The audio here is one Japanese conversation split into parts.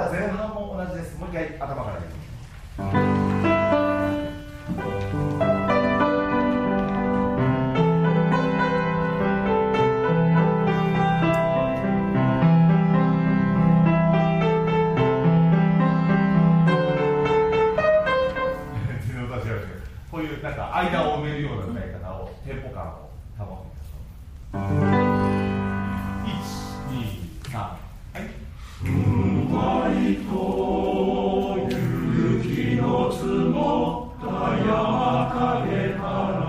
は前半も同じです。もう一回頭からいきます。こういうなんか間を埋めるような歌い方をテンポ感を保ってみましょう。1、2、3、はい。ふんわりと雪の積もった山陰から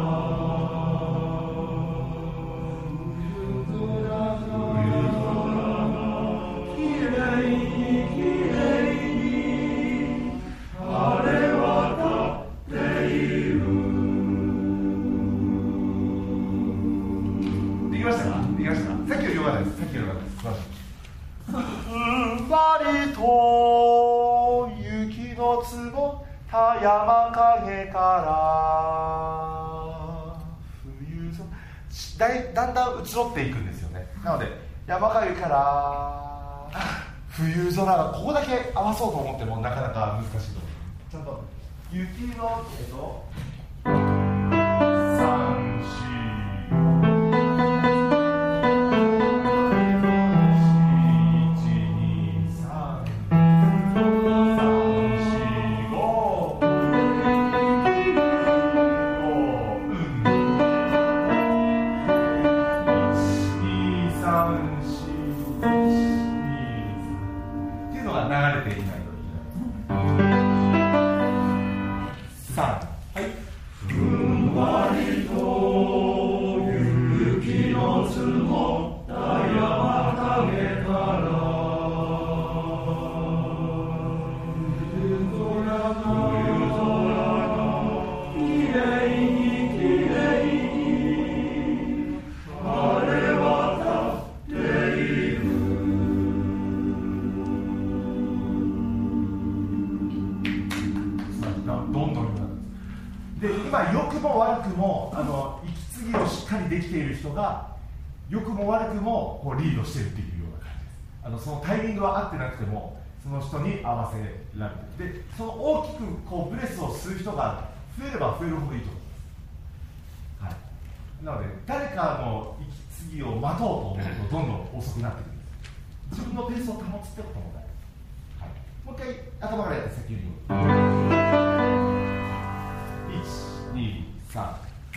冬空がきれいにきれいに晴れ渡っている。できましたか？できましたか？さっきより良かったです。さっきより良かったです。素晴らしい。ふんわりと雪の積もった山陰から冬空だんだん移ろっていくんですよね。なので山陰から冬空がここだけ合わそうと思ってもなかなか難しいと思う。ちゃんと雪の3、4良くも悪くもこうリードしてるっていうような感じです。そのタイミングは合ってなくてもその人に合わせられて、でその大きくこうブレスを吸う人が増えれば増えるほどいいと思います。はい、なので誰かの息継ぎを待とうと思うとどんどん遅くなってくるんです。自分のペースを保つってことも大事。はい、もう一回頭からやって先に1、2、3、はい。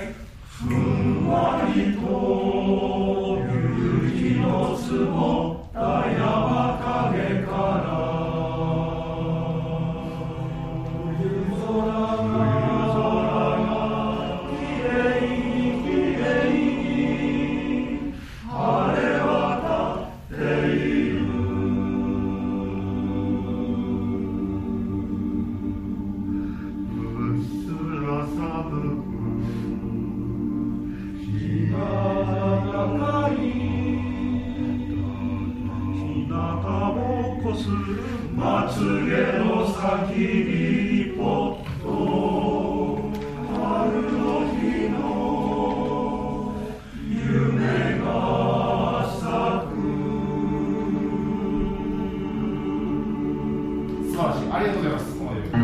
ふんわりと雪の積もった山陰から冬空がきれいにきれいに晴れ渡っている。うっすら寒くまつげの先にぽっと春の日の夢が咲く。素晴らしい。ありがとうございます。ここまで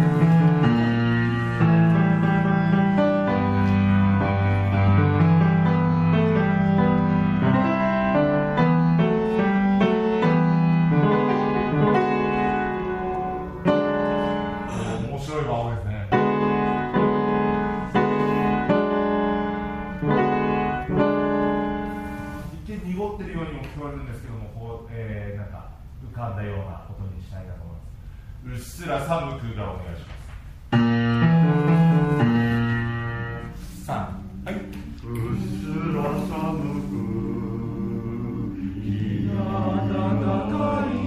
なんか浮かんだようなことにしたいなと思います。うっすら寒くがお願いします。3、はい。うっすら寒く日暖かい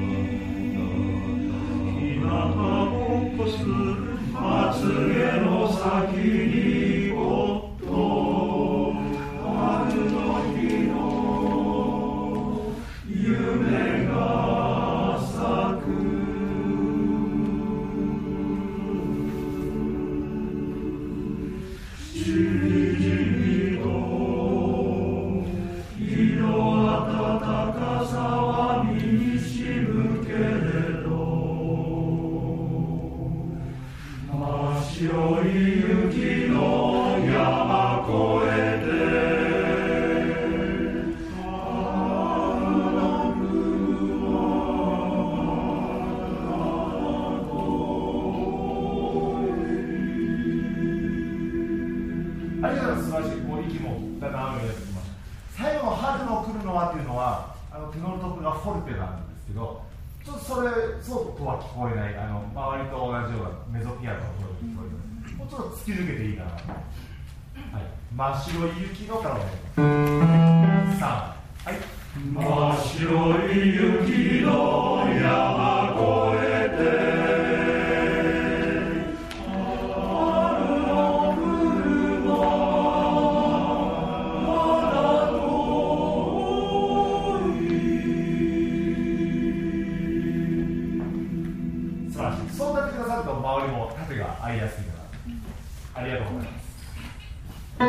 日向ぼっこするまつげの先にぽっと春の日の夢が咲く。しじみの日の暖かさは身にしむけれどちょっとそうとは聞こえない、周りと同じようなメゾピアノの音に聞こえます。もうちょっと突き抜けていいかなと。はい、真っ白い雪のからね。3、はい。 真っ白い雪の山越えて春の車まだ遠い。 素晴らしい。そうなってくださると周りも縦が合いやすいから、ありがとうございます。